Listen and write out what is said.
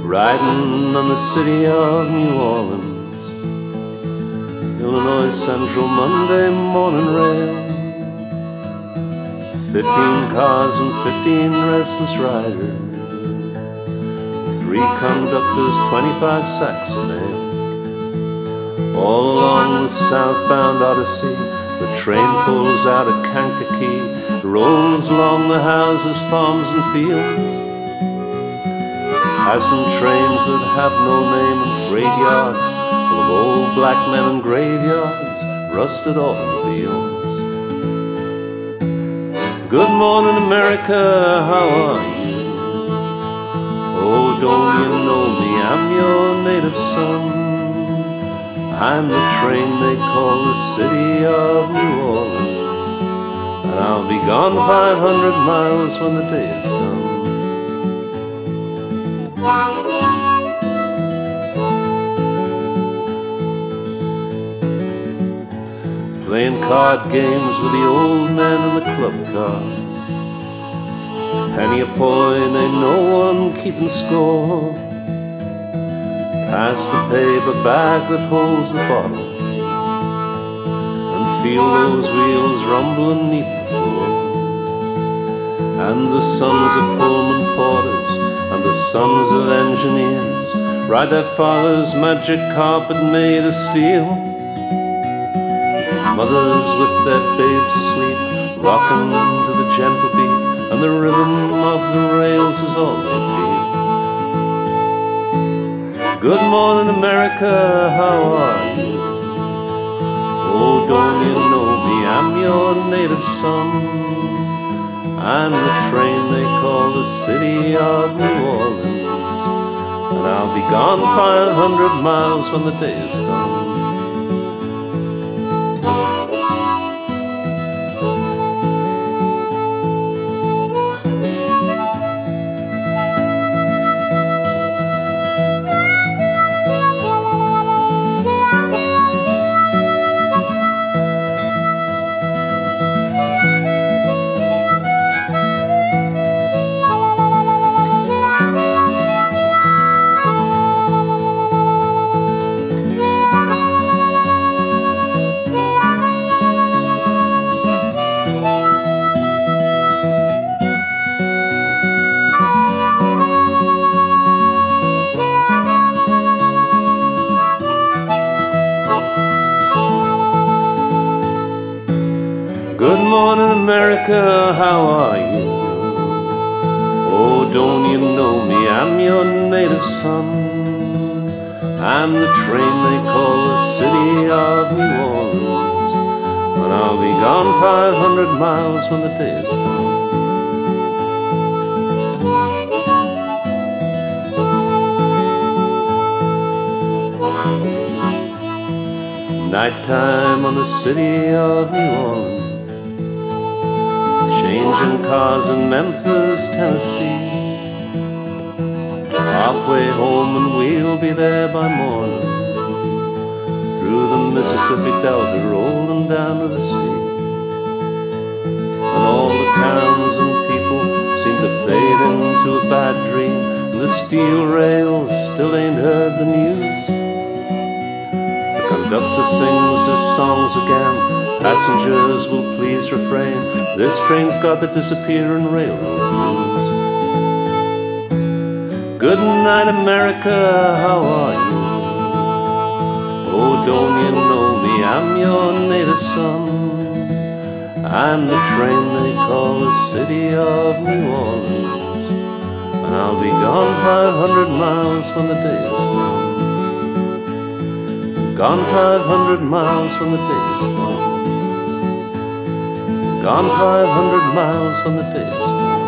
riding on the city of New Orleans, Illinois Central Monday morning rail. 15 cars and 15 restless riders, 3 conductors, 25 sacks of mail. All along the southbound Odyssey, the train pulls out of Kankakee, rolls along the houses, farms and fields, passing trains that have no name and freight yards full of old black men and graveyards, rusted automobiles. Good morning, America, how are you? Oh, don't you know me? I'm your native son. I'm the train they call the city of New Orleans, and I'll be gone 500 miles when the day is done. Playing card games with the old men in the club car, penny a point, ain't no one keeping score. Pass the paper bag that holds the bottle, and feel those wheels rumbling neath the floor. And the sons of Pullman porters and the sons of engineers ride their father's magic carpet made of steel. Mothers with their babes asleep, rocking to the gentle beat, and the rhythm of the rails is all they feel. Good morning, America, how are you? Oh, don't you know me? I'm your native son. I'm the train they call the city of New Orleans, and I'll be gone 500 miles when the day is done. Good morning, America, how are you? Oh, don't you know me? I'm your native son. I'm the train they call the city of New Orleans, and I'll be gone 500 miles when the day is done. Nighttime on the city of New Orleans, changing cars in Memphis, Tennessee. Halfway home and we'll be there by morning, through the Mississippi Delta, rolling down to the sea. And all the towns and people seem to fade into a bad dream, and the steel rails still ain't heard the news. The conductor sings his songs again, passengers will please refrain, this train's got the disappearing railroad blues. Good night, America, how are you? Oh, don't you know me? I'm your native son. I'm the train they call the city of New Orleans, and I'll be gone 500 miles when the day is done. Gone 500 miles when the day is done. Gone 500 miles when the day is done.